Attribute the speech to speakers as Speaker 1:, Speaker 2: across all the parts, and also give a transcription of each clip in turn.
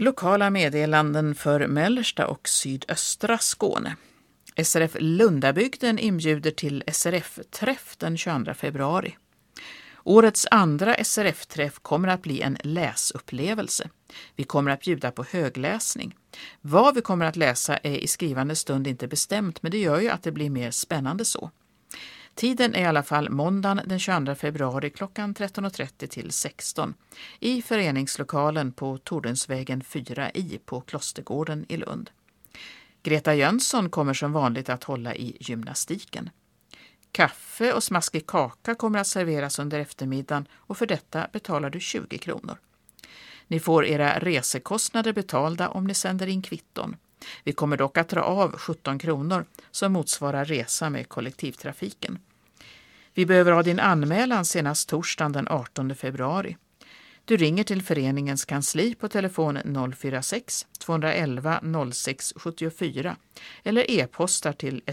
Speaker 1: Lokala meddelanden för mellersta och sydöstra Skåne. SRF Lundabygden inbjuder till SRF-träff den 22 februari. Årets andra SRF-träff kommer att bli en läsupplevelse. Vi kommer att bjuda på högläsning. Vad vi kommer att läsa är i skrivande stund inte bestämt, men det gör ju att det blir mer spännande så. Tiden är i alla fall måndagen den 22 februari klockan 13.30 till 16 i föreningslokalen på Tordensvägen 4i på Klostergården i Lund. Greta Jönsson kommer som vanligt att hålla i gymnastiken. Kaffe och smaskig kaka kommer att serveras under eftermiddagen och för detta betalar du 20 kronor. Ni får era resekostnader betalda om ni sänder in kvitton. Vi kommer dock att dra av 17 kronor som motsvarar resa med kollektivtrafiken. Vi behöver ha din anmälan senast torsdagen den 18 februari. Du ringer till föreningens kansli på telefon 046 211 06 74 eller e-postar till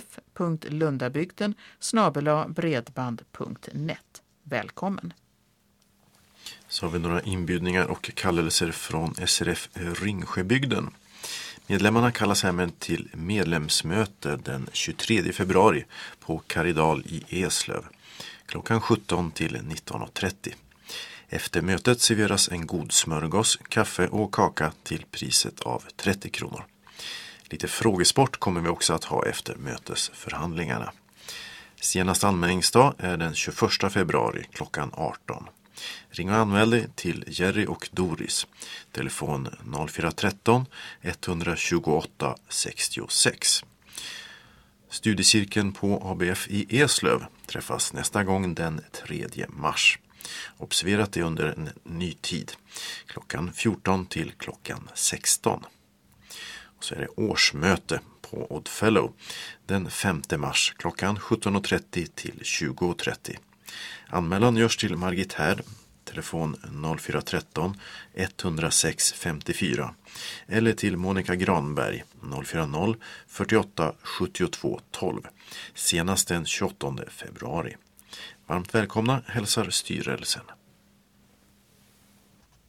Speaker 1: srf.lundabygden@bredband.net. Välkommen!
Speaker 2: Så har vi några inbjudningar och kallelser från SRF Ringsjöbygden. Medlemmarna kallas hem till medlemsmöte den 23 februari på Karidal i Eslöv, klockan 17 till 19.30. Efter mötet serveras en god smörgås, kaffe och kaka till priset av 30 kronor. Lite frågesport kommer vi också att ha efter mötesförhandlingarna. Senast anmälningsdag är den 21 februari klockan 18. Ring och anmäl dig till Jerry och Doris. Telefon 0413 128 66. Studiecirkeln på ABF i Eslöv träffas nästa gång den 3 mars. Observera att det är under en ny tid. Klockan 14 till klockan 16. Och så är det årsmöte på Oddfellow den 5 mars klockan 17.30 till 20.30. Anmälan görs till Margit Härd, telefon 0413 106 54 eller till Monica Granberg 040 48 72 12 senast den 28 februari. Varmt välkomna hälsar styrelsen.